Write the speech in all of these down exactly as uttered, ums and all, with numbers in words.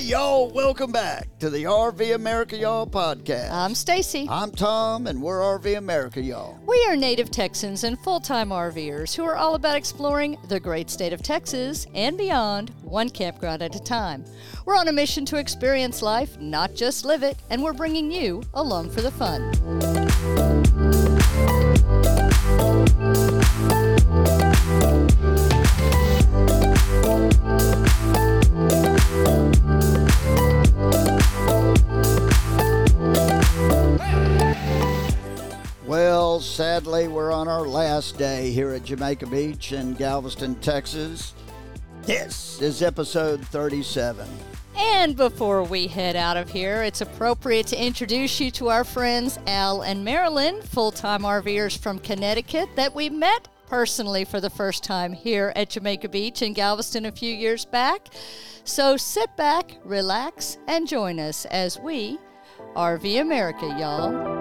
y'all, welcome back to the R V America Y'all podcast. I'm Stacy. I'm Tom, and we're R V America Y'all. We are native Texans and full-time RVers who are all about exploring the great state of Texas and beyond, one campground at a time. We're on a mission to experience life, not just live it, and we're bringing you along for the fun. Well, sadly, we're on our last day here at Jamaica Beach in Galveston, Texas. This is episode thirty-seven. And before we head out of here, it's appropriate to introduce you to our friends Al and Marilyn, full-time RVers from Connecticut that we met personally for the first time here at Jamaica Beach in Galveston a few years back. So sit back, relax, and join us as we R V America, y'all.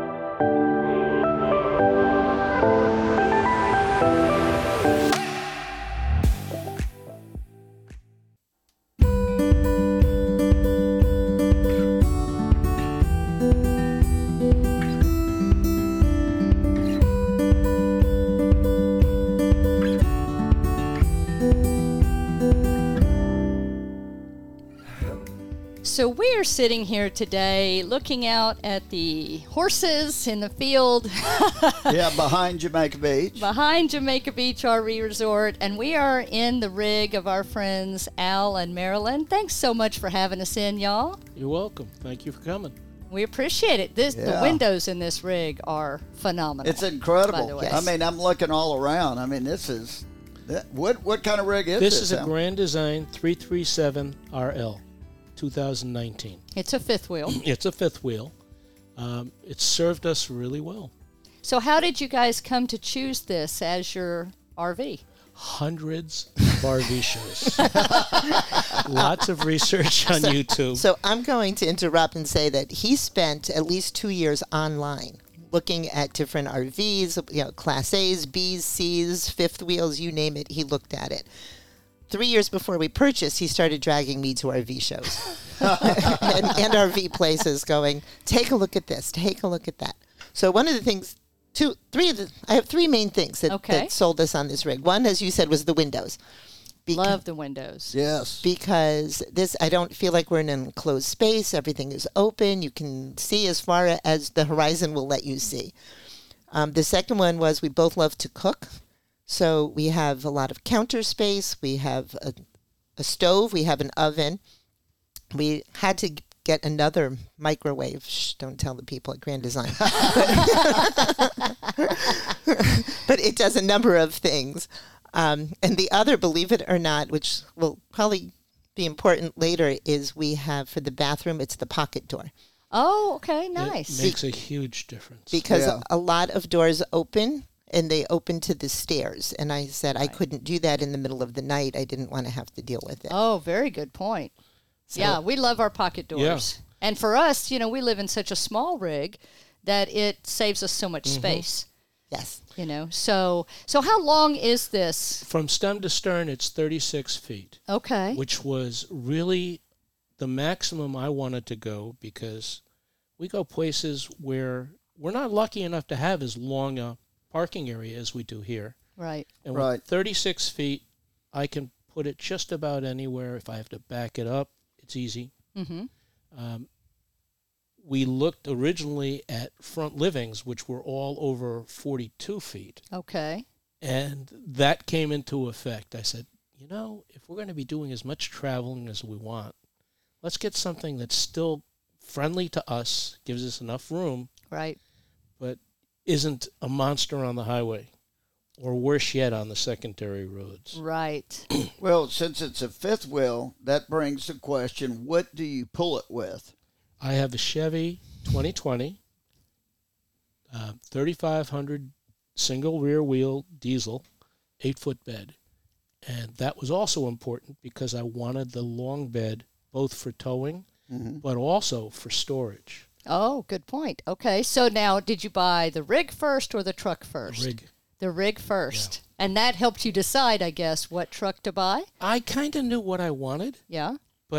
So we are sitting here today looking out at the horses in the field. Yeah, behind Jamaica Beach. Behind Jamaica Beach R V Resort. And we are in the rig of our friends Al and Marilyn. Thanks so much for having us in, y'all. You're welcome. Thank you for coming. We appreciate it. This Yeah. The windows in this rig are phenomenal. It's incredible. By the way. I mean, I'm looking all around. I mean, this is... What what kind of rig is this? This is a Al? Grand Design three thirty-seven R L. two thousand nineteen. It's a fifth wheel. It's a fifth wheel. Um, it's served us really well. So how did you guys come to choose this as your R V? Hundreds of R V shows. Lots of research on YouTube. So I'm going to interrupt and say that he spent at least two years online looking at different R Vs, you know, Class A's, B's, C's, fifth wheels, you name it, he looked at it. Three years before we purchased, he started dragging me to R V shows and, and R V places going, take a look at this, take a look at that. So one of the things, two, three of the, I have three main things that, Okay. that sold us on this rig. One, as you said, was the windows. Beca- Love the windows. Yes. Because this, I don't feel like we're in an enclosed space. Everything is open. You can see as far as the horizon will let you see. Um, the second one was we both love to cook. So we have a lot of counter space. We have a, a stove. We have an oven. We had to get another microwave. Shh, don't tell the people at Grand Design. But it does a number of things. Um, and the other, believe it or not, which will probably be important later, is we have for the bathroom, it's the pocket door. Oh, okay, nice. It makes a huge difference. Because Yeah. a lot of doors open, and they open to the stairs. And I said I couldn't do that in the middle of the night. I didn't want to have to deal with it. Oh, very good point. So- yeah, we love our pocket doors. And for us, you know, we live in such a small rig that it saves us so much Mm-hmm. space, Yes. you know. So so how long is this? From stem to stern, it's thirty-six feet, Okay. which was really the maximum I wanted to go because we go places where we're not lucky enough to have as long a parking area as we do here. Right. And Right. with thirty-six feet, I can put it just about anywhere. If I have to back it up, it's easy. Mm-hmm. Um, we looked originally at front livings, which were all over forty-two feet, Okay. and that came into effect. I said, you know, if we're going to be doing as much traveling as we want, let's get something that's still friendly to us, gives us enough room, Right. but isn't a monster on the highway, or worse yet, on the secondary roads. Right. Well, since it's a fifth wheel, that brings the question, what do you pull it with? I have a Chevy twenty twenty, uh, thirty-five hundred single rear wheel diesel, eight foot bed. And that was also important because I wanted the long bed both for towing, Mm-hmm. but also for storage. Oh, good point. Okay. So now, did you buy the rig first or the truck first? Rig. The rig first. And that helped you decide, I guess, what truck to buy? I kind of knew what I wanted, Yeah. but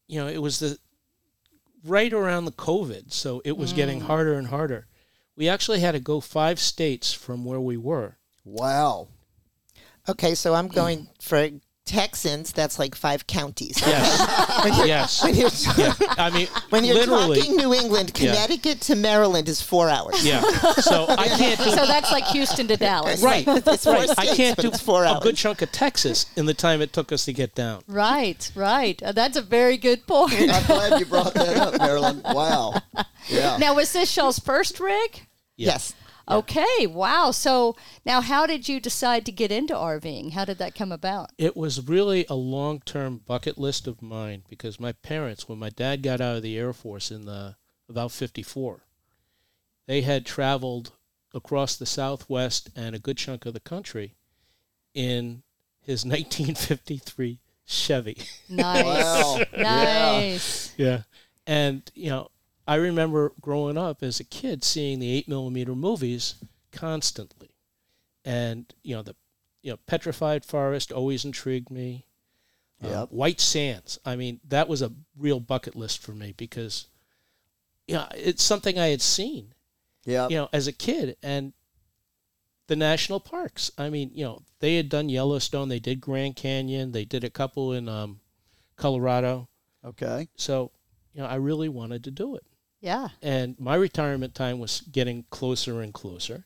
you know, it was the right around the COVID, so it was mm. getting harder and harder. We actually had to go five states from where we were. Wow. Okay, so I'm going for Texans. That's like five counties. Yes. when you're, yes. When you're, yeah. I mean, when you're literally, talking New England, Connecticut yeah. to Maryland is four hours. Yeah. So I can't. Do, so that's like Houston to Dallas. Right. It's four right. States, I can't do four a hours. good chunk of Texas in the time it took us to get down. Right. Right. Uh, that's a very good point. I'm glad you brought that up, Marilyn. Wow. Yeah. Now, was this y'all's first rig? Yeah. Yes. Okay, wow. So now how did you decide to get into RVing? How did that come about? It was really a long-term bucket list of mine because my parents, when my dad got out of the Air Force in the about fifty-four, they had traveled across the Southwest and a good chunk of the country in his nineteen fifty-three Chevy. Nice. Wow. Nice. Yeah. yeah. And, you know, I remember growing up as a kid seeing the eight millimeter movies constantly. And, you know, the you know Petrified Forest always intrigued me. Yep. Uh, White Sands. I mean, that was a real bucket list for me because, you know, it's something I had seen, Yeah. you know, as a kid. And the national parks. I mean, you know, they had done Yellowstone. They did Grand Canyon. They did a couple in um, Colorado. Okay. So, you know, I really wanted to do it. Yeah. And my retirement time was getting closer and closer.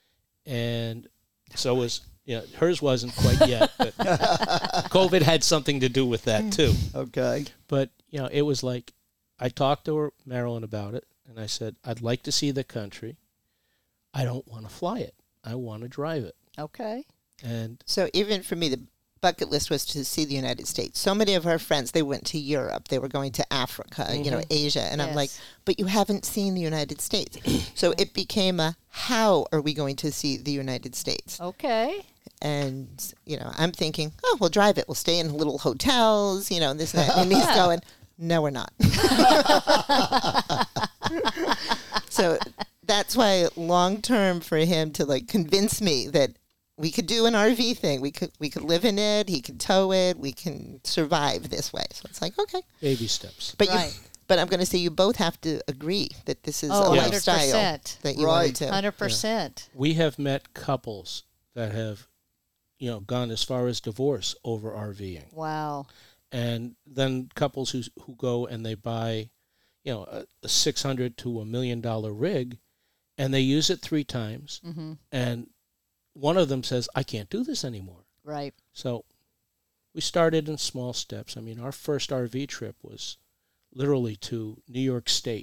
And so was, you know, hers wasn't quite yet, but COVID had something to do with that too. Okay. But, you know, it was like, I talked to her, Marilyn, about it, and I said, I'd like to see the country. I don't want to fly it. I want to drive it. Okay. And So even for me, the bucket list was to see the United States. So many of our friends, they went to Europe. They were going to Africa, mm-hmm. you know, Asia. And yes. I'm like, but you haven't seen the United States. So it became a, how are we going to see the United States? Okay. And, you know, I'm thinking, oh, we'll drive it. We'll stay in little hotels, you know, and this and that. And he's going, no, we're not. So that's why long term for him to like convince me that we could do an R V thing. We could we could live in it. He could tow it. We can survive this way. So it's like, okay. baby steps. But Right. you, but I'm going to say you both have to agree that this is Oh, a Yeah. lifestyle one hundred percent. that you Right. want to. one hundred percent. We have met couples that have, you know, gone as far as divorce over RVing. Wow. And then couples who who go and they buy, you know, a, a six hundred to a million dollar rig, and they use it three times, Mm-hmm. and one of them says, "I can't do this anymore." Right. So we started in small steps. I mean, our first R V trip was literally to New York State,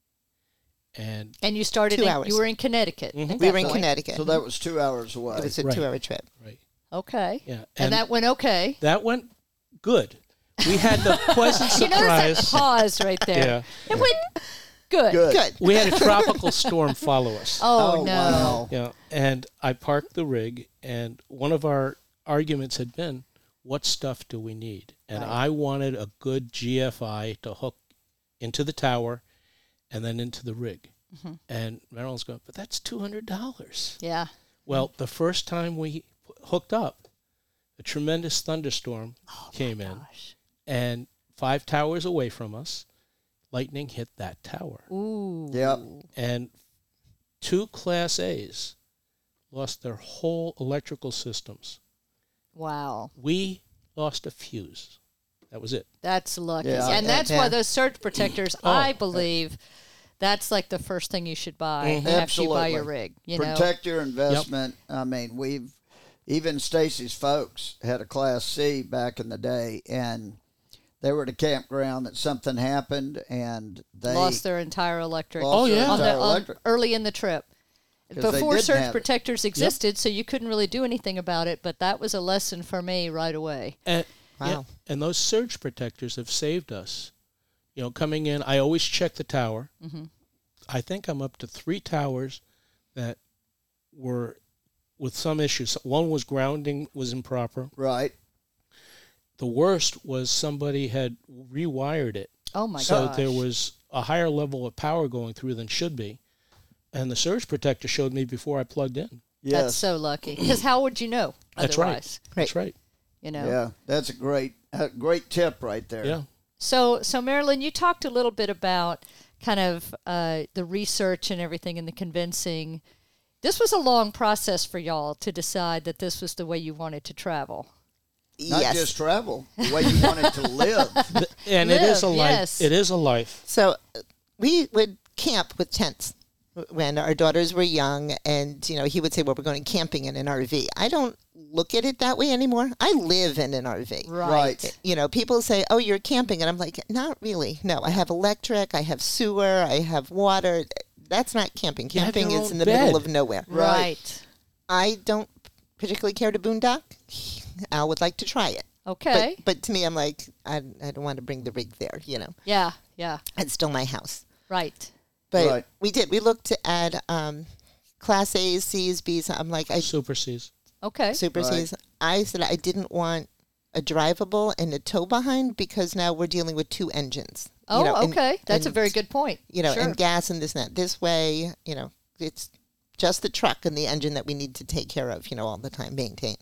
and And you started Two in, hours. you were in Connecticut. Mhm. at We that were in point. Connecticut. So that was two hours away. It was a Right. two-hour trip. right, Okay. yeah, And, and, that went okay. that went good. We had the pleasant You notice that surprise. pause right there. Yeah. It went good. Good. Good. We had a tropical storm follow us. Oh, Oh, no. wow. Yeah, and I parked the rig, and one of our arguments had been, what stuff do we need? And Right. I wanted a good G F I to hook into the tower and then into the rig. Mm-hmm. And Marilyn's going, but that's two hundred dollars. Yeah. Well, the first time we hooked up, a tremendous thunderstorm came in, Gosh. and five towers away from us, lightning hit that tower. Ooh. Yep. And two Class A's lost their whole electrical systems. Wow. We lost a fuse. That was it. That's lucky. Yeah. And that's why Yeah. those surge protectors, Oh. I believe, that's like the first thing you should buy Mhm. after you buy Absolutely. your rig. You know? Protect your investment. I mean, we've even Stacy's folks had a Class C back in the day, and they were at a campground that something happened, and they Lost their entire electric. lost Oh, their yeah. on the, entire on- electric. early in the trip. 'Cause they Before didn't surge have it. protectors existed, so you couldn't really do anything about it, but that was a lesson for me right away. And, Wow. yeah, and those surge protectors have saved us. You know, coming in, I always check the tower. Mm-hmm. I think I'm up to three towers that were with some issues. One was grounding was improper. Right. The worst was somebody had rewired it. Oh, my so gosh. there was a higher level of power going through than should be. And the surge protector showed me before I plugged in. Yes. That's so lucky. Because how would you know That's right. otherwise? That's right. You know? Yeah, that's a great, a great tip right there. Yeah. So, so Marilyn, you talked a little bit about kind of uh, the research and everything and the convincing. This was a long process for y'all to decide that this was the way you wanted to travel. Not yes. just travel, the way you wanted to live. And it is a Live, life. yes. It is a life. So uh, we would camp with tents when our daughters were young, and you know he would say, "Well, we're going camping in an R V." I don't look at it that way anymore. I live in an R V. Right. You know, people say, "Oh, you're camping," and I'm like, "Not really. No, I have electric, I have sewer, I have water. That's not camping. You have Camping your is own in the bed. middle of nowhere." Right. I don't particularly care to boondock. Al would like to try it. Okay. But, but to me, I'm like, I, I don't want to bring the rig there, you know. yeah, yeah. It's still my house. Right. But Right. we did. We looked at um, Class A's, C's, B's. I'm like, I Super C's. Okay. Super Right. C's. I said I didn't want a drivable and a tow behind because now we're dealing with two engines. Oh, you know, and- okay. That's a and, very good point. You know, Sure. and gas and this and that. This way, you know, it's just the truck and the engine that we need to take care of, you know, all the time, maintain.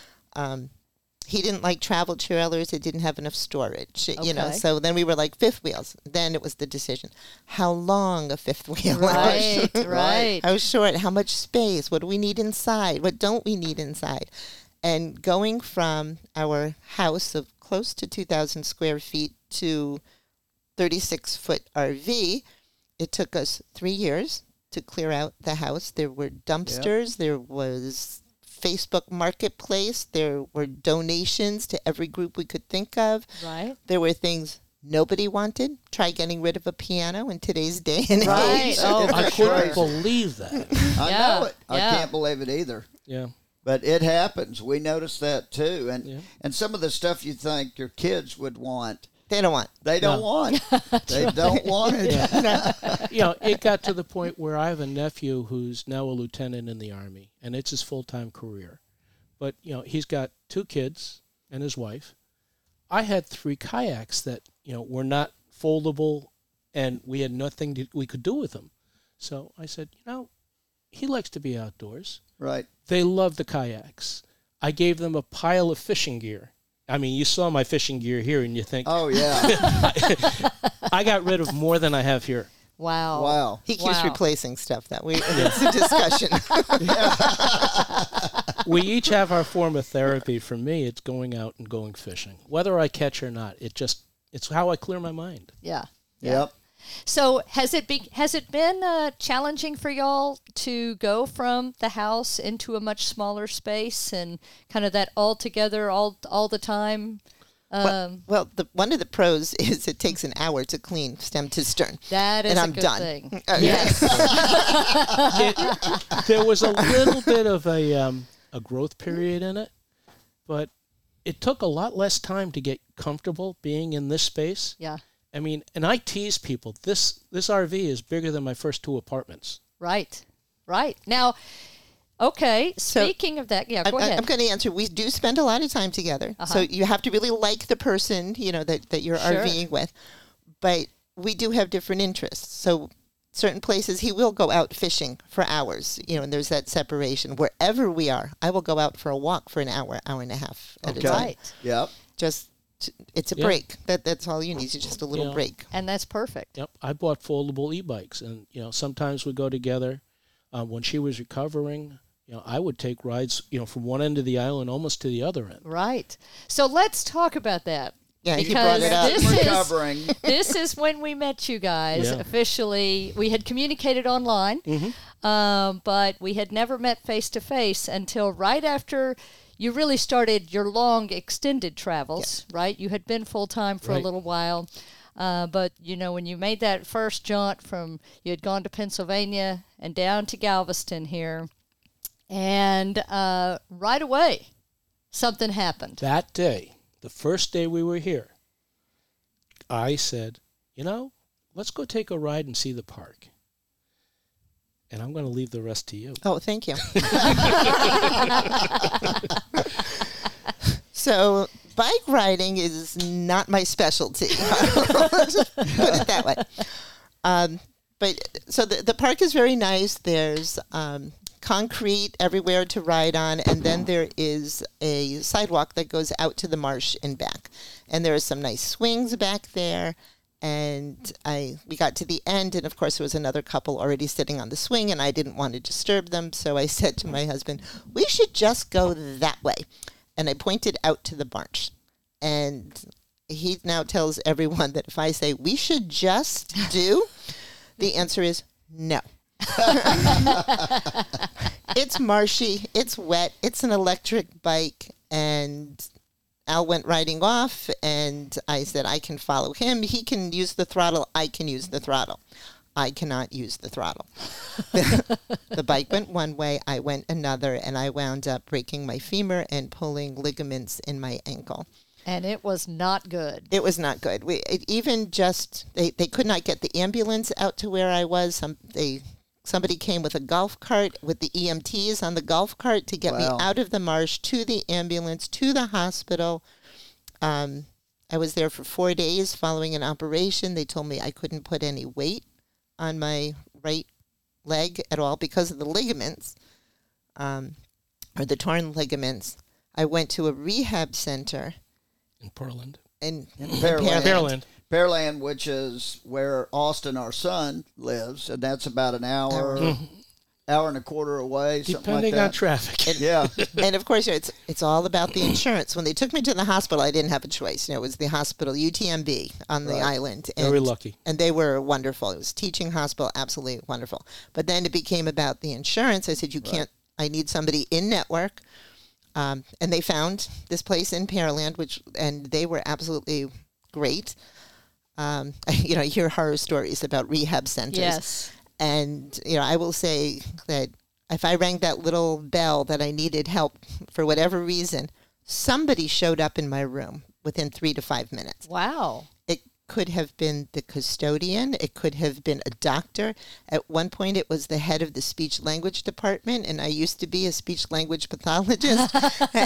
Um, he didn't like travel trailers. It didn't have enough storage, you know. Okay. So then we were like fifth wheels. Then it was the decision: how long a fifth wheel? Right, right. How short? How much space? What do we need inside? What don't we need inside? And going from our house of close to two thousand square feet to thirty-six foot R V, it took us three years to clear out the house. There were dumpsters. There was Facebook Marketplace. There were donations to every group we could think of. Right. There were things nobody wanted. Try getting rid of a piano in today's day and Right. age. Oh, I for couldn't sure. believe that. I Yeah, know it. I yeah. can't believe it either. Yeah. But it happens. We noticed that too. And Yeah. and some of the stuff you think your kids would want, They don't want. they don't No. want. They don't want it. You know, it got to the point where I have a nephew who's now a lieutenant in the Army, and it's his full-time career. But, you know, he's got two kids and his wife. I had three kayaks that, you know, were not foldable, and we had nothing to, we could do with them. So I said, you know, he likes to be outdoors. Right. They love the kayaks. I gave them a pile of fishing gear. I mean, you saw my fishing gear here, and you think, Oh, yeah. I got rid of more than I have here. Wow. Wow. He keeps Wow. replacing stuff that we. It's a discussion. We each have our form of therapy. For me, it's going out and going fishing. Whether I catch or not, it just it's how I clear my mind. Yeah. Yep. So has it be has it been uh, challenging for y'all to go from the house into a much smaller space and kind of that all together all all the time? well, Um, well the, one of the pros is it takes an hour to clean stem to stern. that is and a I'm good done. thing. Okay. Yes. It, there was a little bit of a um, a growth period in it, but it took a lot less time to get comfortable being in this space. Yeah. I mean, and I tease people. This this R V is bigger than my first two apartments. Right. Right. Now, okay, So, speaking of that, yeah, I'm, go ahead. I'm going to answer. We do spend a lot of time together, so you have to really like the person, you know, that, that you're Sure. RVing with. But we do have different interests. So certain places he will go out fishing for hours, you know, and there's that separation. Wherever we are, I will go out for a walk for an hour, hour and a half at Okay. a time. Right. Yep. Just t- it's a Yeah. break. That that's all you need. Is just a little Yeah. break. And that's perfect. Yep, I bought foldable e-bikes, and you know sometimes we go together. Um, when she was recovering, you know, I would take rides, you know, from one end of the island almost to the other end. Right. So let's talk about that. Yeah, you Because brought it up. this is Recovering. this is when we met you guys Yeah. officially. We had communicated online, um, but we had never met face to face until right after you really started your long extended travels. Right, you had been full time for a Right. little while, uh, but you know when you made that first jaunt from you had gone to Pennsylvania and down to Galveston here, and uh, right away something happened. That day, the first day we were here, I said, you know, let's go take a ride and see the park. And I'm going to leave the rest to you. Oh, thank you. So, bike riding is not my specialty. Just put it that way. Um, but so the, the park is very nice. There's um, concrete everywhere to ride on, and then there is a sidewalk that goes out to the marsh and back. And there are some nice swings back there. And I we got to the end, and of course there was another couple already sitting on the swing, and I didn't want to disturb them, so I said to my husband, we should just go that way. And I pointed out to the marsh. And he now tells everyone that if I say, we should just do, the answer is no. It's marshy, it's wet, it's an electric bike, and Al went riding off, and I said, I can follow him. He can use the throttle. I can use the throttle. I cannot use the throttle. The, the bike went one way, I went another, and I wound up breaking my femur and pulling ligaments in my ankle. And it was not good. It was not good. We it even just, they, they could not get the ambulance out to where I was. Some they Somebody came with a golf cart with the E M Ts on the golf cart to get Wow. me out of the marsh to the ambulance, to the hospital. Um, I was there for four days following an operation. They told me I couldn't put any weight on my right leg at all because of the ligaments, um, or the torn ligaments. I went to a rehab center In Portland. in, In in Pearland. Pearland. Pearland, which is where Austin, our son, lives, and that's about an hour, hour and a quarter away, something Depending like on that. traffic. Yeah. And of course, it's it's all about the insurance. When they took me to the hospital, I didn't have a choice. You know, it was the hospital, U T M B, on the Right. island. And, Very lucky. And they were wonderful. It was a teaching hospital, absolutely wonderful. But then it became about the insurance. I said, you can't, I need somebody in network. Um, and they found this place in Pearland, which, and they were absolutely great. Um, you know, I hear horror stories about rehab centers. Yes. And, you know, I will say that if I rang that little bell that I needed help for whatever reason, somebody showed up in my room within three to five minutes. Wow. It could have been the custodian. It could have been a doctor. At one point, it was the head of the speech language department, and I used to be a speech language pathologist.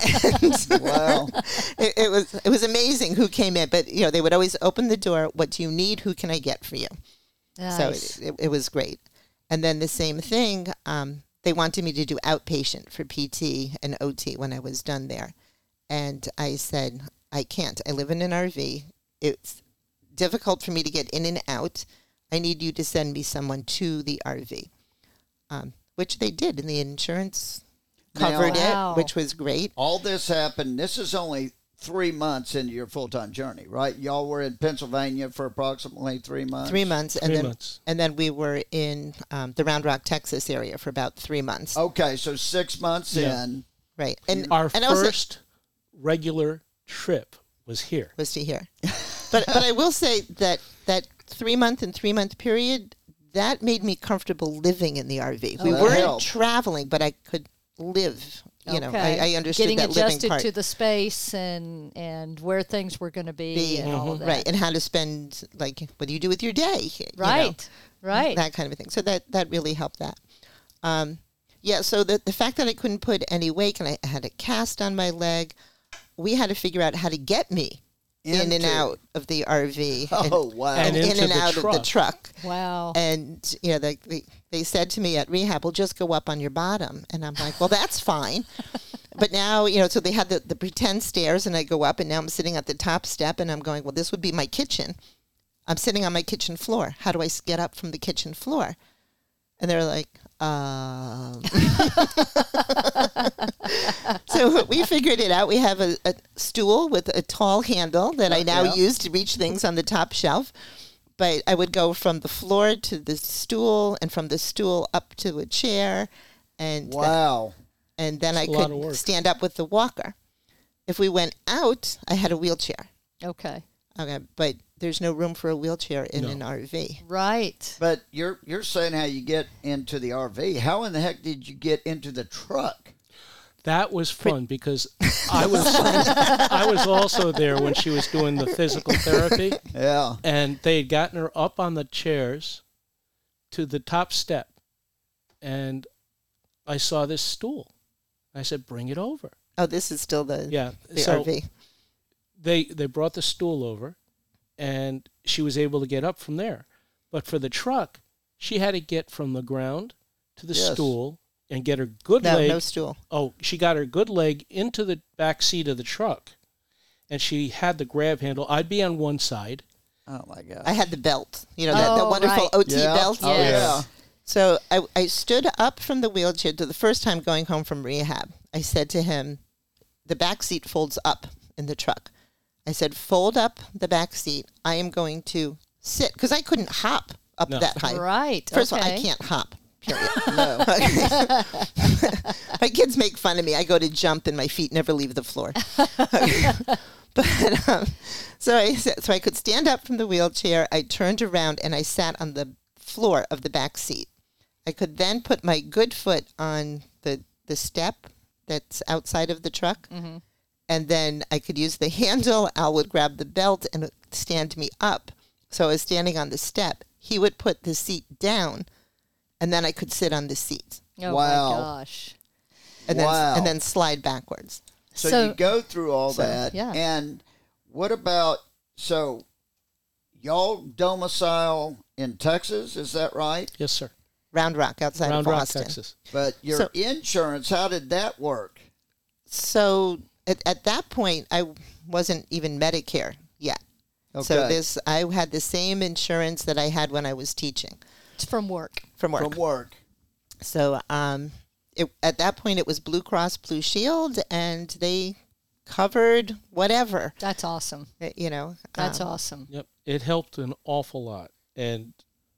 And Wow. it, it was it was amazing who came in. But, you know, they would always open the door. What do you need? Who can I get for you? Nice. So it, it, it was great. And then the same thing, um, they wanted me to do outpatient for P T and O T when I was done there. And I said, I can't. I live in an R V. It's difficult for me to get in and out. I need you to send me someone to the R V, um, which they did. And the insurance covered Now- it, which was great. All this happened. This is only three months into your full-time journey, right? Y'all were in Pennsylvania for approximately three months. Three months. And Three then, months. And then we were in um, the Round Rock, Texas area for about three months. Okay, so six months Yeah. in. Right. And, Our and I was first regular trip was here. was to hear. But but I will say that that three month and three month period, that made me comfortable living in the R V. we that weren't helped. traveling, but I could live. You know, Okay. I, I understood Getting that living adjusted part. to the space and and where things were going to be, Be- and all of that. Right, and how to spend, like, what do you do with your day? you know, Right. Right. that kind of a thing. So that, that really helped that. Um, yeah, so the, the fact that I couldn't put any weight and I had a cast on my leg, we had to figure out how to get me in and Into- out of the R V. Oh, wow. and, And in into and the out of the truck. truck. Wow. And, you know, they, they, they said to me at rehab, well, just go up on your bottom. And I'm like, well, that's fine. But now, you know, so they had the, the pretend stairs, and I go up, and now I'm sitting at the top step, and I'm going, well, this would be my kitchen. I'm sitting on my kitchen floor. How do I s- get up from the kitchen floor? And they're like, um. So we figured it out. We have a, a stool with a tall handle that I now Yeah. use to reach things on the top shelf. But I would go from the floor to the stool, and from the stool up to a chair, and th- Wow. and then I It's a lot of could work. stand up with the walker. If we went out, I had a wheelchair. Okay. Okay, but there's no room for a wheelchair in No. an R V. Right. But you're you're saying how you get into the R V. How in the heck did you get into the truck? That was fun because I was I was also there when she was doing the physical therapy, Yeah. and they had gotten her up on the chairs to the top step, and I saw this stool. I said, "Bring it over." Oh, this is still the, Yeah, the so R V. they they brought the stool over, and she was able to get up from there. But for the truck, she had to get from the ground to the Yes. stool and get her good No, leg. no stool. Oh, she got her good leg into the back seat of the truck, and she had the grab handle. I'd be on one side. Oh my God. I had the belt, you know, that, that Oh, wonderful right. O T Yeah. belt. Oh Yes. yeah. So I, I stood up from the wheelchair to the first time going home from rehab. I said to him, the back seat folds up in the truck. I said, fold up the back seat. I am going to sit, because I couldn't hop up No. that high. Right. First okay. of all, I can't hop, period. No. My kids make fun of me. I go to jump and my feet never leave the floor. But um, so I sa- so I could stand up from the wheelchair. I turned around and I sat on the floor of the back seat. I could then put my good foot on the the step that's outside of the truck, Mhm. and then I could use the handle. Al would grab the belt and stand me up. So I was standing on the step. He would put the seat down, and then I could sit on the seat, Oh Wow. my gosh. and Wow. then and then slide backwards. So, So- you go through all So, that. yeah. And what about, so y'all domicile in Texas, is that right? Yes, sir. Round Rock outside Round of Rock, Boston. Texas. But your So- insurance, how did that work? So at, at that point, I wasn't even Medicare yet. So Okay. this, I had the same insurance that I had when I was teaching It's from work. from work. From work. So um, it, at that point, it was Blue Cross Blue Shield, and they covered whatever. That's awesome. uh, You know, That's um, awesome. Yep. It helped an awful lot. And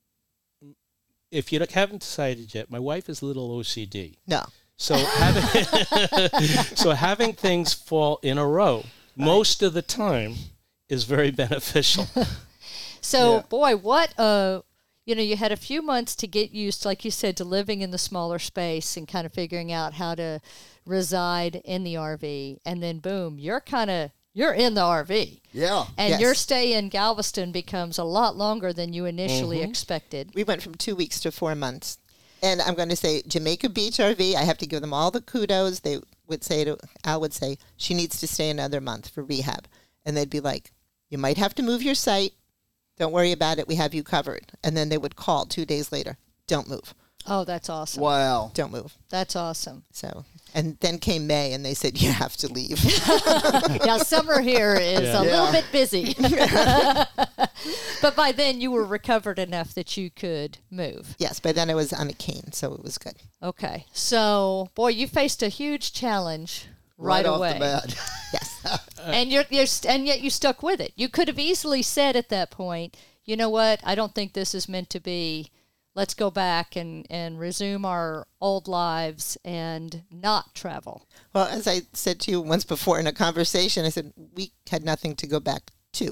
if you haven't decided yet, my wife is a little O C D. No, So having so having things fall in a row most of the time is very beneficial. So, Yeah. boy, what uh you know, you had a few months to get used, like you said, to living in the smaller space and kind of figuring out how to reside in the R V, and then boom, you're kind of you're in the R V, Yeah. and Yes. your stay in Galveston becomes a lot longer than you initially expected. we went from two weeks to four months. And I'm going to say Jamaica Beach R V, I have to give them all the kudos. They would say to, Al would say, she needs to stay another month for rehab. And they'd be like, you might have to move your site. Don't worry about it. We have you covered. And then they would call two days later. Don't move. Oh, that's awesome. Wow. Don't move. That's awesome. So, and then came May and they said, you have to leave. Yeah, summer here is Yeah. a Yeah. little bit busy. But by then you were recovered enough that you could move. Yes, by then I was on a cane, so it was good. Okay. So, boy, you faced a huge challenge right, off away. the bat. Yes. And you're, you're st- and yet you stuck with it. You could have easily said at that point, you know what? I don't think this is meant to be. Let's go back and, and resume our old lives and not travel. Well, as I said to you once before in a conversation, I said, we had nothing to go back to.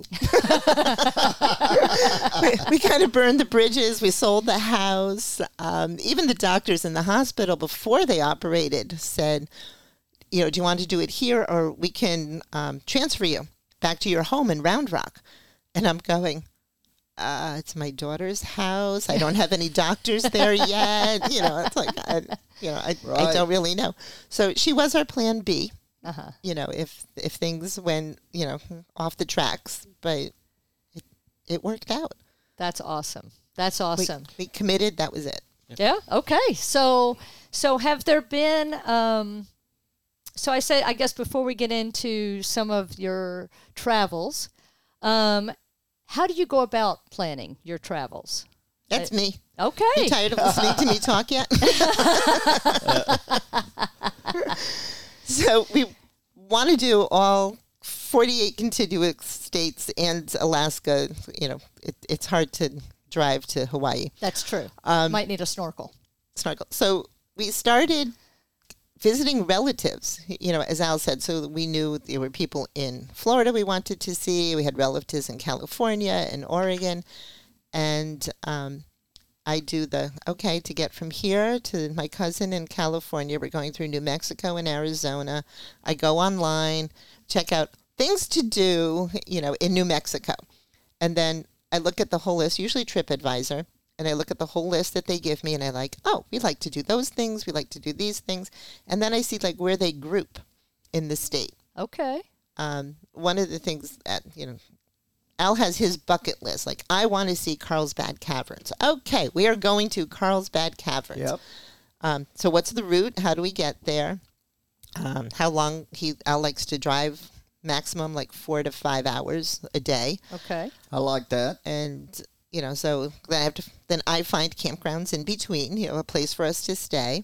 we we kind of burned the bridges. We sold the house. Um, even the doctors in the hospital before they operated said, you know, do you want to do it here, or we can um, transfer you back to your home in Round Rock? And I'm going, uh, it's my daughter's house. I don't have any doctors there yet. You know, it's like, I, you know, I, I Right. don't really know. So she was our plan B. Uh-huh. You know, if if things went, you know, off the tracks, but it, it worked out. That's awesome. That's We, awesome. we committed. That was it. Yeah. Okay. So, so have there been? Um, so I said, I guess before we get into some of your travels, um, how do you go about planning your travels? That's me. You Okay. tired of listening to me talk yet? So we want to do all forty-eight contiguous states and Alaska. You know, it, it's hard to drive to Hawaii. That's true. Um, Might need a snorkel. Snorkel. So we started visiting relatives, you know, as Al said. So we knew there were people in Florida we wanted to see. We had relatives in California and Oregon. And um, I do the, okay, to get from here to my cousin in California, we're going through New Mexico and Arizona. I go online, check out things to do, you know, in New Mexico. And then I look at the whole list, usually TripAdvisor, and I look at the whole list that they give me, and I like, oh, we like to do those things, we like to do these things. And then I see like where they group in the state. Okay. Um, one of the things that, you know, Al has his bucket list. Like, I want to see Carlsbad Caverns. Okay, we are going to Carlsbad Caverns. Yep. Um, so what's the route? How do we get there? Um, how long he Al likes to drive? Maximum like four to five hours a day. Okay. I like that. And you know, so then I have to. Then I find campgrounds in between. You know, a place for us to stay.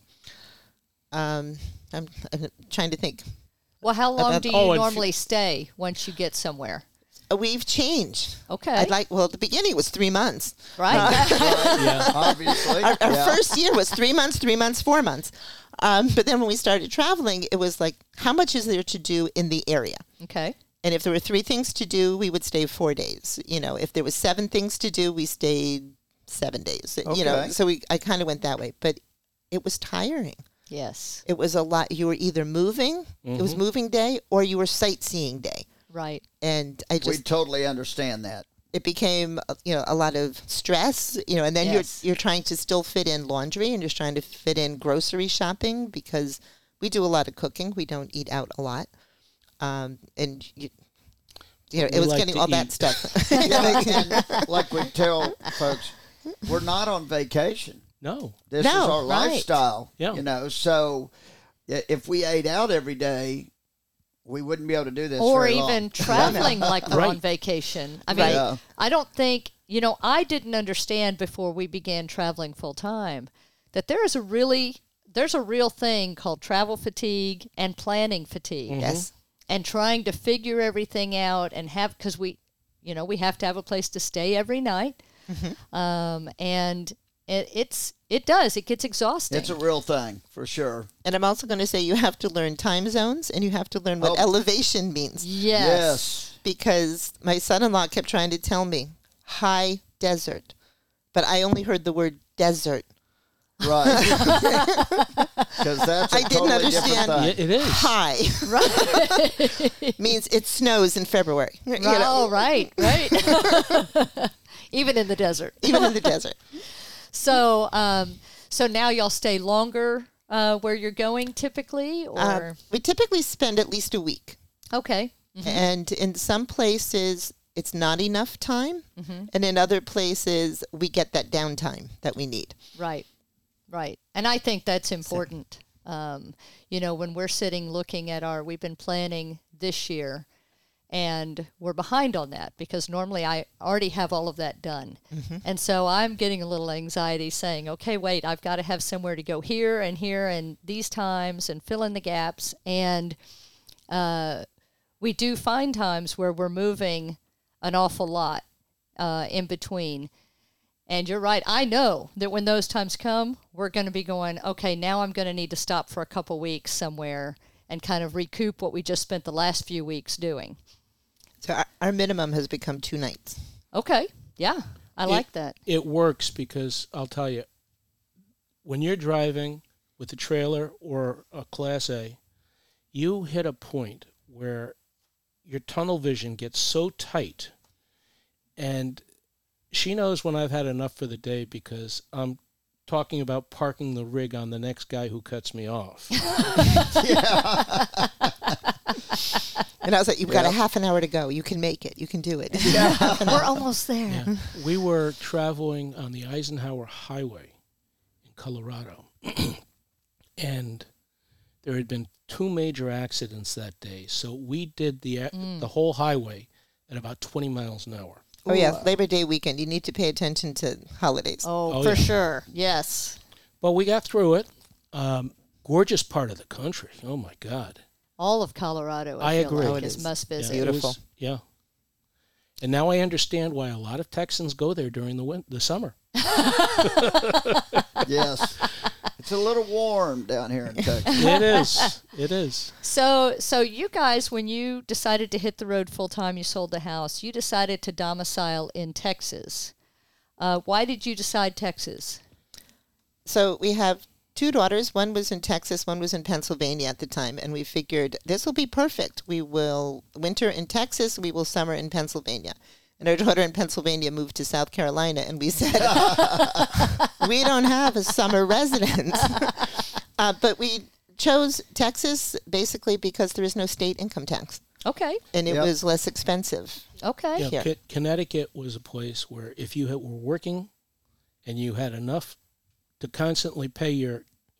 Um, I'm, I'm trying to think. Well, how long About- do you oh, and normally stay once you get somewhere? Uh, We've changed. Okay. I'd like. Well, at the beginning it was three months. Right? Yeah. Obviously. Our, our yeah. first year was three months, three months, four months. Um, but then when we started traveling, it was like, how much is there to do in the area? Okay. And if there were three things to do, we would stay four days. You know, if there was seven things to do, we stayed seven days. You know, Okay. so we I kind of went that way. But it was tiring. Yes. It was a lot. You were either moving, it was moving day, or you were sightseeing day. Right. And I We just, totally understand that. it became, uh, you know, a lot of stress, you know, and then Yes. you're you're trying to still fit in laundry and you're trying to fit in grocery shopping because we do a lot of cooking. We don't eat out a lot. Um, and, you, you know, We it was like getting to all that eat. stuff. Yeah, and like we tell folks, we're not on vacation. No. This No, is our right. lifestyle. Yeah. You know, so i- if we ate out every day, we wouldn't be able to do this. Or very even long. traveling like we're on Right. vacation. I mean, Right. Yeah. I don't think, you know, I didn't understand before we began traveling full time that there is a really, there's a real thing called travel fatigue and planning fatigue. Yes. And trying to figure everything out and have, because we, you know, we have to have a place to stay every night. Um, and it, it's, it does, it gets exhausting. It's a real thing for sure. And I'm also going to say you have to learn time zones and you have to learn what Oh. elevation means. yes. Yes. Because my son-in-law kept trying to tell me high desert, but I only heard the word desert. Right. Because that's a I didn't totally understand. different Yeah, thing. it is. High Right. means it snows in February. You Right. know, Oh, right, right. Even in the desert. even in the desert. So, um, so now y'all stay longer uh, where you're going typically, or Uh, we typically spend at least a week. okay, And in some places, it's not enough time. And in other places, we get that downtime that we need. right, right. And I think that's important. Um, you know, when we're sitting looking at our, we've been planning this year, and we're behind on that because normally I already have all of that done. And so I'm getting a little anxiety saying, okay, wait, I've got to have somewhere to go here and here and these times and fill in the gaps. And uh, we do find times where we're moving an awful lot uh, in between. And you're right. I know that when those times come, we're going to be going, okay, now I'm going to need to stop for a couple weeks somewhere and kind of recoup what we just spent the last few weeks doing. So our, our minimum has become two nights. Okay. Yeah. I like that. It works because I'll tell you, when you're driving with a trailer or a Class A, you hit a point where your tunnel vision gets so tight, and she knows when I've had enough for the day because I'm talking about parking the rig on the next guy who cuts me off. And I was like, you've got a Yeah. half an hour to go. You can make it. You can do it. We're almost there. Yeah. We were traveling on the Eisenhower Highway in Colorado, and there had been two major accidents that day. So we did the the whole highway at about twenty miles an hour. Oh, yeah. Labor Day weekend. You need to pay attention to holidays. Oh, Oh, for yeah. sure. Yes. But we got through it. Um, gorgeous part of the country. Oh my God. All of Colorado, I, I feel agree. like, Oh, it is is. must Yeah, visit. it Beautiful. was- yeah. And now I understand why a lot of Texans go there during the win- the summer. Yes. It's a little warm down here in Texas. It is. It is. So, so you guys, when you decided to hit the road full time, you sold the house. You decided to domicile in Texas. Uh, why did you decide Texas? So we have two daughters. One was in Texas, one was in Pennsylvania at the time. And we figured this will be perfect. We will winter in Texas, we will summer in Pennsylvania. And our daughter in Pennsylvania moved to South Carolina. And we said, we don't have a summer residence. uh, but we chose Texas basically because there is no state income tax. Okay. And it Yep. was less expensive. Okay. Yeah, Here. Con- Connecticut was a place where if you had, were working and you had enough to constantly pay your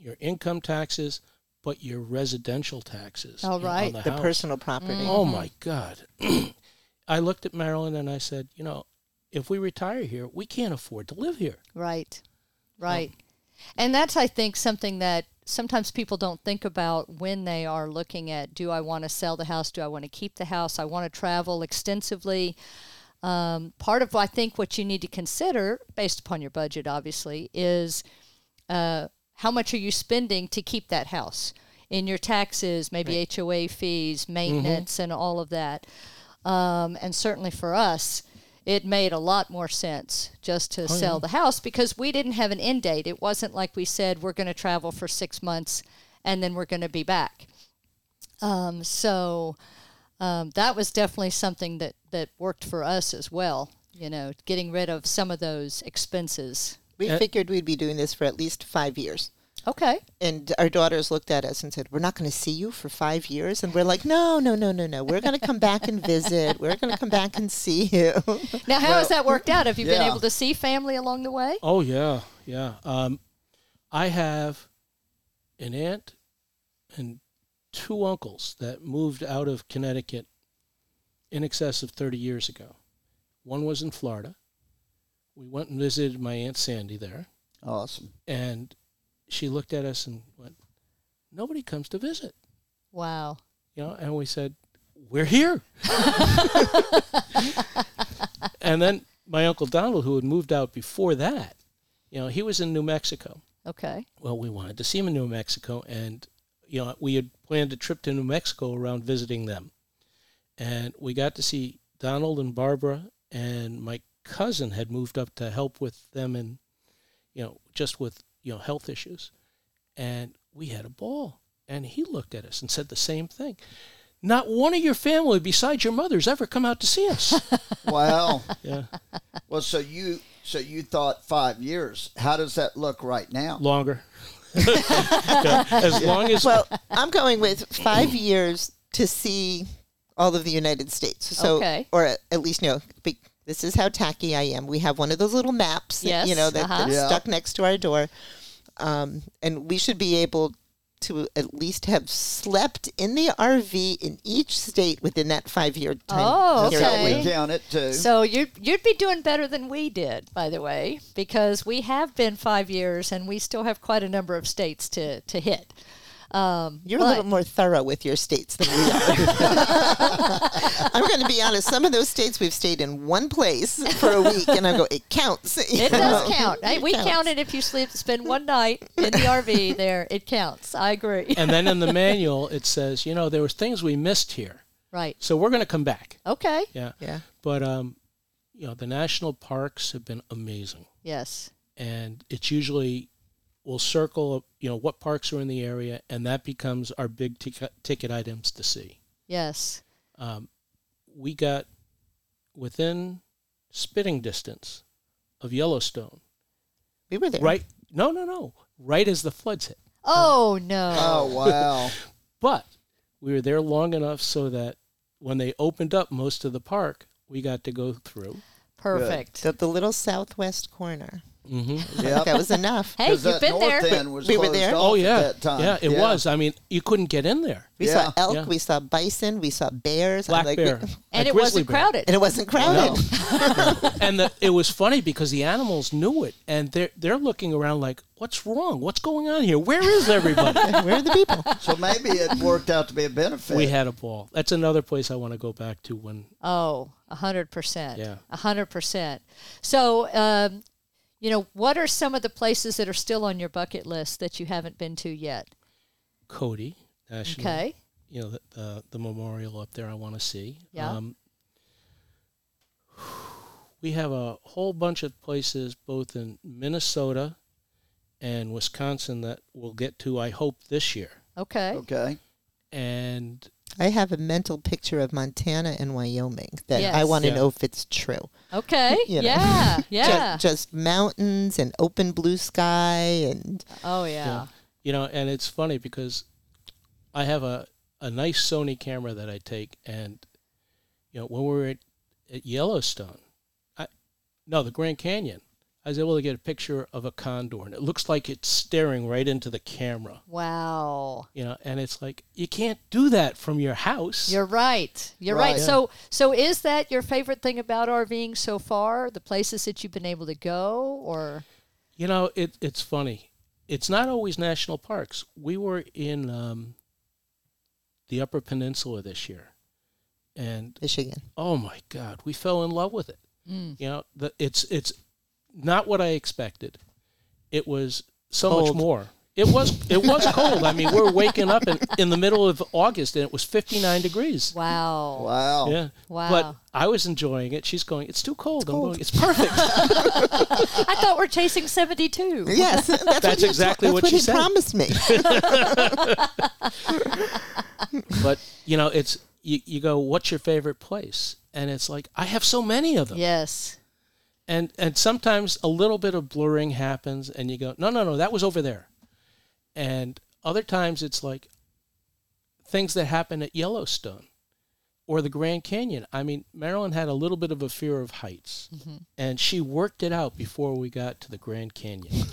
your income taxes, but your residential taxes. Oh, you know, on right. the, The house. personal property. Oh my God. I looked at Marilyn and I said, you know, if we retire here, we can't afford to live here. Right, right. And that's, I think, something that sometimes people don't think about when they are looking at, do I want to sell the house? Do I want to keep the house? I want to travel extensively. Um, part of, I think, what you need to consider, based upon your budget, obviously, is uh, how much are you spending to keep that house? In your taxes, maybe right. H O A fees, maintenance, mm-hmm. and all of that. Um, and certainly for us, it made a lot more sense just to oh, sell yeah. the house because we didn't have an end date. It wasn't like we said we're going to travel for six months and then we're going to be back. Um, so um, that was definitely something that, that worked for us as well, you know, getting rid of some of those expenses. We uh, figured we'd be doing this for at least five years. Okay. And our daughters looked at us and said, we're not going to see you for five years. And we're like, no, no, no, no, no. We're going to come back and visit. We're going to come back and see you. Now, how well, has that worked out? Have you yeah. been able to see family along the way? Oh, yeah, yeah. Um, I have an aunt and two uncles that moved out of Connecticut in excess of thirty years ago. One was in Florida. We went and visited my Aunt Sandy there. Awesome. And she looked at us and went, nobody comes to visit. Wow. You know, and we said, we're here. And then my Uncle Donald, who had moved out before that, you know, he was in New Mexico. Okay. Well, we wanted to see him in New Mexico, and, you know, we had planned a trip to New Mexico around visiting them. And we got to see Donald and Barbara, and my cousin had moved up to help with them and, you know, just with, you know, health issues. And we had a ball. And he looked at us and said the same thing. Not one of your family besides your mother's ever come out to see us. Wow. Yeah. Well, so you so you thought five years. How does that look right now? Longer. Yeah, as long as... Well, I'm going with five years to see all of the United States. So, okay. Or at least, you know, be, this is how tacky I am. We have one of those little maps, yes, that, you know, that, uh-huh. that's yeah. stuck next to our door. Um, and we should be able to at least have slept in the R V in each state within that five-year time Oh, period. okay. We count it too. So you'd, you'd be doing better than we did, by the way, because we have been five years and we still have quite a number of states to, to hit. Um, You're but, a little more thorough with your states than we are. I'm going to be honest. Some of those states we've stayed in one place for a week, and I go, it counts. It does count. Hey, we counts. Counted if you sleep, spend one night in the R V there. It counts. I agree. And then in the manual, it says, you know, there was things we missed here. Right. So we're going to come back. Okay. Yeah. Yeah. But, um, you know, the national parks have been amazing. Yes. And it's usually... We'll circle, you know, what parks are in the area, and that becomes our big tic- ticket items to see. Yes. Um, we got within spitting distance of Yellowstone. We were there. Right? No, no, no. Right as the floods hit. Oh, no. Oh, wow. But we were there long enough so that when they opened up most of the park, we got to go through. Perfect. The, the little southwest corner. Mm-hmm. Yep. That was enough. Hey, 'Cause you've that been north there. end was We were closed there. off Oh, yeah. at that time. Yeah, it was. I mean, you couldn't get in there. We Yeah. saw elk, Yeah. we saw bison, we saw bears. Black I'm like, bear. we- And a it grizzly wasn't bear. crowded. and it wasn't crowded. No. And the, it was funny because the animals knew it, and they're they're looking around like, "What's wrong? What's going on here? Where is everybody?" Where are the people? So maybe it worked out to be a benefit. We had a ball. That's another place I want to go back to when. Oh, a hundred percent. Yeah. A hundred percent. So, um, you know, what are some of the places that are still on your bucket list that you haven't been to yet? Cody National. Okay. You know, the, the, the memorial up there I want to see. Yeah. Um, we have a whole bunch of places both in Minnesota and Wisconsin that we'll get to, I hope, this year. Okay. Okay. And I have a mental picture of Montana and Wyoming that Yes. I want to Yeah. know if it's true. Okay. You know. Yeah. Ju- Yeah. Just, mountains and open blue sky and Oh, yeah. You know, and it's funny because I have a, a nice Sony camera that I take, and, you know, when we were at, at Yellowstone, I, no, the Grand Canyon, I was able to get a picture of a condor, and it looks like it's staring right into the camera. Wow. You know, and it's like, you can't do that from your house. You're right. You're right. Right. Yeah. So, so is that your favorite thing about RVing so far? The places that you've been able to go, or? You know, it, it's funny. It's not always national parks. We were in um, the Upper Peninsula this year, and Michigan. oh my God, we fell in love with it. Mm. You know, the, it's it's not what I expected. It was so Cold. much more. It was it was cold. I mean, we're waking up in, in the middle of August, and it was fifty-nine degrees. Wow. Wow. Yeah. Wow. But I was enjoying it. She's going, it's too cold. I'm going, it's perfect. I thought we're chasing seventy-two. Yes, that's, what That's he- exactly that's what what she he said. promised me. But, you know, it's you, you go, what's your favorite place? And it's like, I have so many of them. Yes. And and sometimes a little bit of blurring happens, and you go, no, no, no, that was over there. And other times it's like things that happen at Yellowstone or the Grand Canyon. I mean, Marilyn had a little bit of a fear of heights, Mm-hmm. and she worked it out before we got to the Grand Canyon.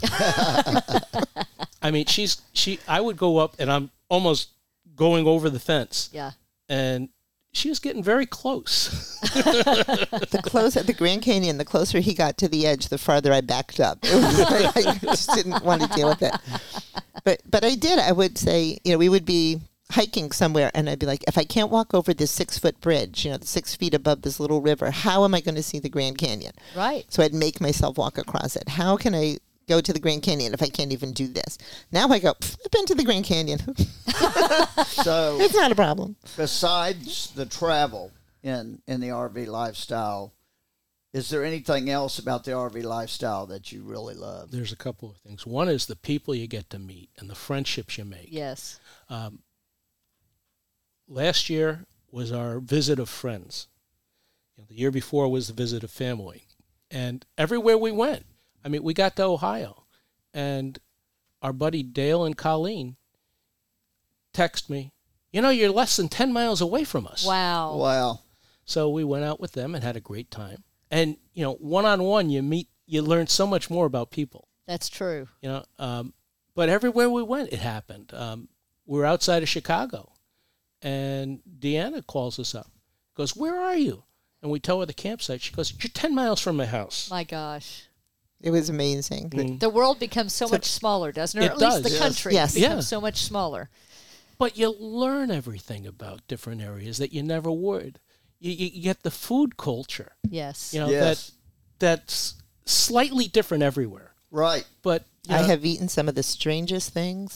I mean, she's she. I would go up, and I'm almost going over the fence, Yeah. and she was getting very close. The closer the Grand Canyon, the closer he got to the edge, the farther I backed up. It was like, I just didn't want to deal with it. But but I did. I would say, you know, we would be hiking somewhere, and I'd be like, if I can't walk over this six foot bridge, you know, six feet above this little river, how am I going to see the Grand Canyon? Right. So I'd make myself walk across it. How can I go to the Grand Canyon if I can't even do this? Now I go, I've been to the Grand Canyon. So It's not a problem. besides the travel in in the R V lifestyle, is there anything else about the R V lifestyle that you really love? There's a couple of things. One is the people you get to meet and the friendships you make. Yes. Um, last year was our visit of friends. You know, the year before was the visit of family. And everywhere we went, I mean, we got to Ohio, and our buddy Dale and Colleen text me, you know, you're less than ten miles away from us. Wow. Wow. So we went out with them and had a great time. And, you know, one-on-one, you meet, you learn so much more about people. That's true. You know, um, but everywhere we went, it happened. Um, we were outside of Chicago, and Deanna calls us up, goes, "Where are you?" And we tell her the campsite. She goes, "You're ten miles from my house." My gosh. It was amazing. Mm. The world becomes so, much smaller, doesn't it? Or It at least does. the Yes. country Yes. becomes Yeah. so much smaller. But you learn everything about different areas that you never would. You, you, you get the food culture, Yes. you know, Yes. that that's slightly different everywhere. Right. But you I know, have eaten some of the strangest things.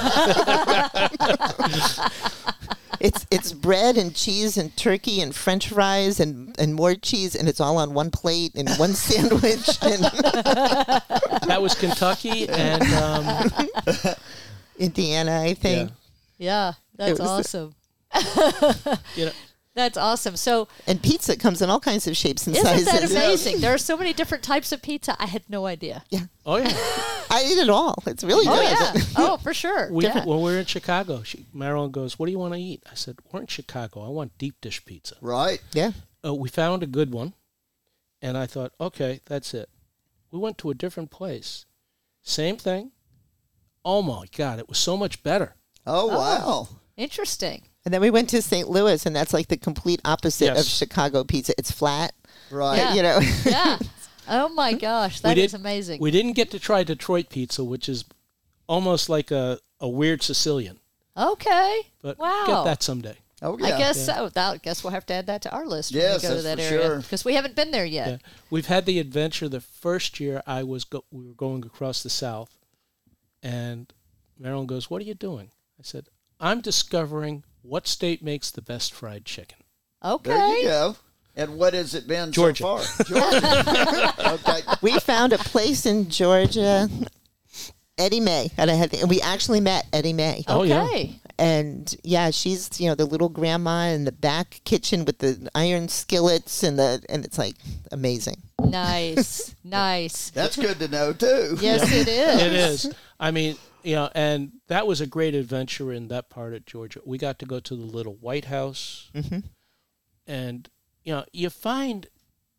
It's it's bread and cheese and turkey and French fries and, and more cheese, and it's all on one plate and one sandwich. And that was Kentucky and um, Indiana, I think. Yeah. That's It was- awesome. you know, That's awesome. So And pizza comes in all kinds of shapes and isn't sizes. that amazing? There are so many different types of pizza. I had no idea. oh yeah. I eat it all. It's really Oh good. yeah. Oh, for sure. We, yeah. When we were in Chicago, she, Marilyn goes, "What do you want to eat?" I said, "We're in Chicago. I want deep dish pizza." Right. Yeah. Uh, we found a good one, and I thought, okay, that's it. We went to a different place. Same thing. Oh, my God, it was so much better. Oh, wow. Interesting. And then we went to Saint Louis, and that's like the complete opposite Yes. of Chicago pizza. It's flat. Right. Yeah. You know. Yeah. Oh my gosh, that we is did- amazing. We didn't get to try Detroit pizza, which is almost like a, a weird Sicilian, Okay. but Wow. get that someday. Oh, yeah. I guess Yeah. so. That, I guess we'll have to add that to our list Yes, when we go to that's that for area sure. because we haven't been there yet. Yeah. We've had the adventure. The first year I was go- we were going across the South, and Marilyn goes, "What are you doing?" I said, "I'm discovering what state makes the best fried chicken." Okay. There you go. And what has it been Georgia. so far? Georgia. Okay. We found a place in Georgia, Eddie Mae, and I had and we actually met Eddie Mae. Oh, yeah. Okay. And yeah, she's you know the little grandma in the back kitchen with the iron skillets and the and it's like amazing. Nice. Nice. That's good to know, too. Yes, it is. It is. I mean, you know, and that was a great adventure in that part of Georgia. We got to go to the little White House, Mm-hmm. and you know, you find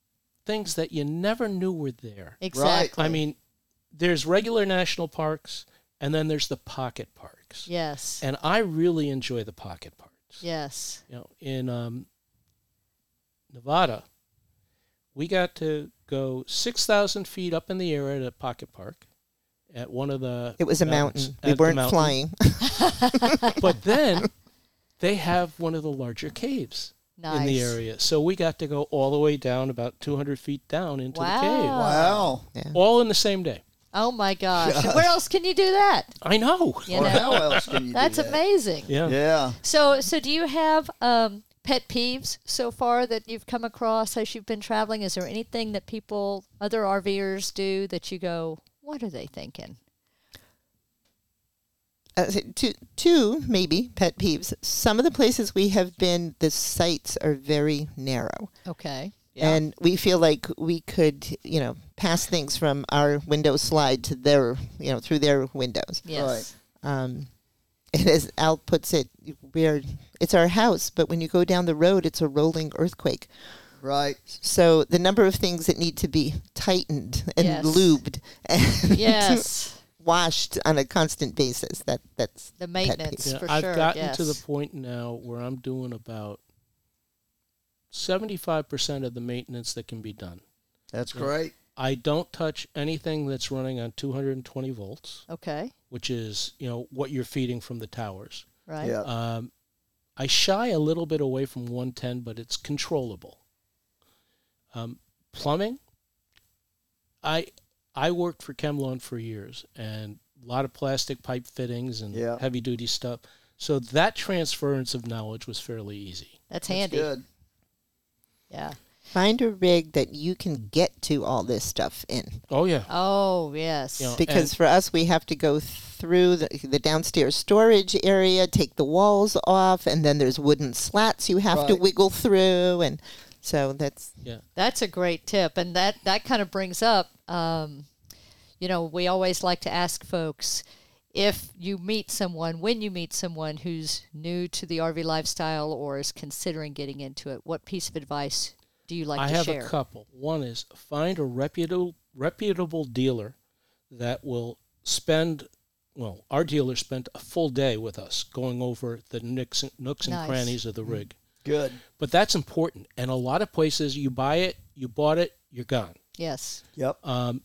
things that you never knew were there. Exactly. I mean, there's regular national parks, and then there's the pocket parks. Yes. And I really enjoy the pocket parks. Yes. You know, in um, Nevada, we got to go six thousand feet up in the air at a pocket park at one of the It was a mountains- mountain. We at the weren't mountain. flying. But then they have one of the larger caves Nice. in the area. So we got to go all the way down, about two hundred feet down into Wow. the cave. Wow. Yeah. All in the same day. Oh my gosh. And where else can you do that? I know. You Or know? how else can you That's do that? amazing. Yeah. Yeah. So, so do you have um, pet peeves so far that you've come across as you've been traveling? Is there anything that people, other RVers do that you go, what are they thinking? Uh, two, two maybe pet peeves. Some of the places we have been, the sites are very narrow. Okay. And we feel like we could, you know, pass things from our window slide to their, you know, through their windows. Yes. Um, and as Al puts it, we're, it's our house, but when you go down the road, it's a rolling earthquake. Right. So the number of things that need to be tightened and Yes. lubed and Yes. washed on a constant basis, that that's The pet maintenance, peeve. Yeah, for I've sure. gotten yes. to the point now where I'm doing about seventy-five percent of the maintenance that can be done. That's Yeah. great. I don't touch anything that's running on two hundred twenty volts, Okay. which is, you know, what you're feeding from the towers. Right. Yeah. Um, I shy a little bit away from one ten, but it's controllable. Um, plumbing, I I worked for Chemlon for years, and a lot of plastic pipe fittings and Yeah. heavy duty stuff. So that transference of knowledge was fairly easy. That's That's handy. good. Yeah. Find a rig that you can get to all this stuff in. Oh yeah, Oh, yes. You know, Because and- for us, we have to go through the, the downstairs storage area, take the walls off, and then there's wooden slats you have to Right. wiggle through. And so that's, yeah. That's a great tip. And that, that kind of brings up, um, you know, we always like to ask folks, if you meet someone, when you meet someone who's new to the R V lifestyle or is considering getting into it, what piece of advice do you like I to have share? a couple. One is find a reputable reputable dealer that will spend. Well, our dealer spent a full day with us going over the nooks and, nooks and Nice. crannies of the rig. Good. But that's important. And a lot of places, you buy it, you bought it, you're gone. Yes. Yep. Um,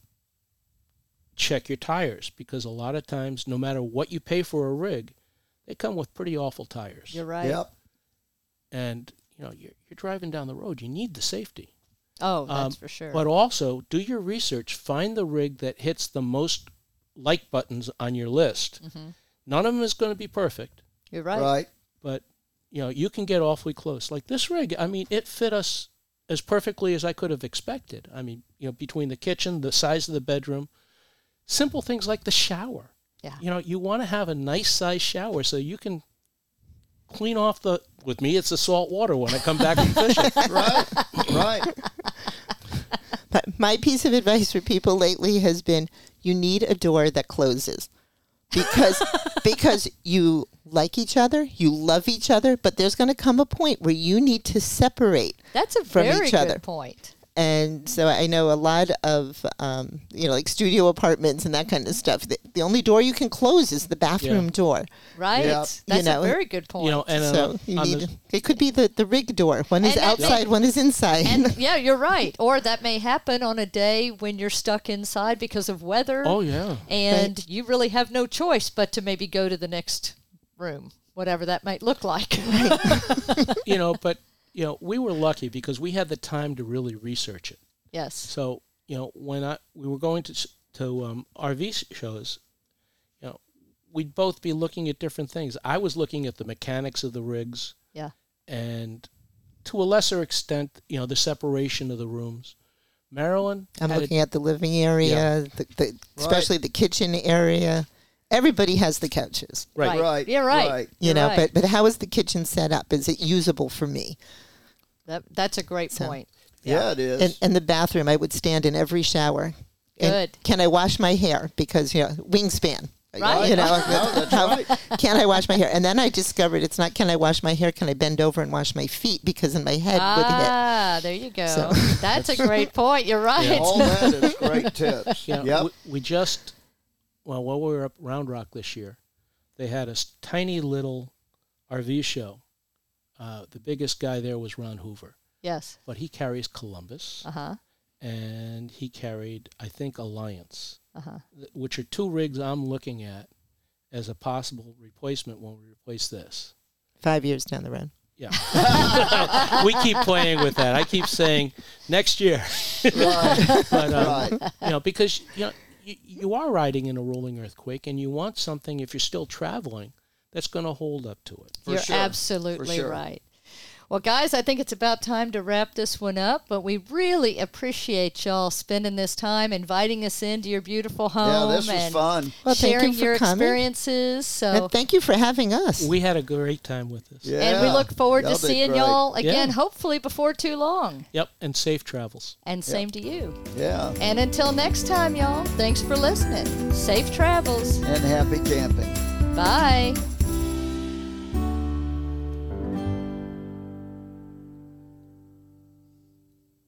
check your tires, because a lot of times, no matter what you pay for a rig, they come with pretty awful tires. You're right. Yep. And you know, you're, you're driving down the road. You need the safety. Oh, that's Um, for sure. But also, do your research. Find the rig that hits the most like buttons on your list. Mm-hmm. None of them is going to be perfect, You're right. Right. but you know, you can get awfully close. Like this rig, I mean, it fit us as perfectly as I could have expected. I mean, you know, between the kitchen, the size of the bedroom, simple things like the shower. Yeah. You know, you want to have a nice size shower so you can clean off the, with me, it's the salt water when I come back from fishing. Right. Right. but my piece of advice for people lately has been, you need a door that closes. Because because you like each other, you love each other, but there's going to come a point where you need to separate. That's a From very each good other. point. And so I know a lot of, um, you know, like studio apartments and that kind of stuff. The, the only door you can close is the bathroom Yeah. door. Right. Yep. That's You know, a very good point. You know, and uh, So you on need, the- it could be the, the rig door. One is And that may- outside, one is inside. and yeah, you're right. Or that may happen on a day when you're stuck inside because of weather. oh yeah. and you really have no choice but to maybe go to the next room, whatever that might look like. You know, but you know, we were lucky because we had the time to really research it. Yes. So, you know, when I we were going to to um, R V shows, you know, we'd both be looking at different things. I was looking at the mechanics of the rigs, Yeah. and to a lesser extent, you know, the separation of the rooms. Marilyn, I'm had a- looking at the living area, the, the, especially the kitchen area. Everybody has the couches, right. Right. You're right. Right. you You're know, right. but, but how is the kitchen set up? Is it usable for me? That, that's a great So- point. Yeah, it is. And, and the bathroom, I would stand in every shower. And Good. can I wash my hair? Because, you know, wingspan. Right. You know, No, that's how- right. can I wash my hair? And then I discovered it's not can I wash my hair, can I bend over and wash my feet? Because in my head with it. Ah, there you go. So- That's a great point. You're right. All that is great tips. Yeah, Yep. we, we just, well, while we were up Round Rock this year, they had a s- tiny little R V show. Uh, the biggest guy there was Ron Hoover, Yes. but he carries Columbus, Uh huh. and he carried, I think, Alliance, Uh huh. th- which are two rigs I'm looking at as a possible replacement when we replace this. Five years down the road. Yeah. We keep playing with that. I keep saying next year. Right. But, um, Right. you know, because you know you, you are riding in a rolling earthquake, and you want something, if you're still traveling, that's going to hold up to it. For You're sure. absolutely For sure. right. Well, guys, I think it's about time to wrap this one up, but we really appreciate y'all spending this time, inviting us into your beautiful home. Yeah, this was and fun. Well, thank you sharing for your coming. experiences. So, And thank you for having us. We had a great time with this. Yeah. and we look forward Y'all to did seeing great. y'all again, Yeah. hopefully before too long. Yep, and safe travels. And same to you. Yeah. And until next time, y'all, thanks for listening. Safe travels. And happy camping. Bye.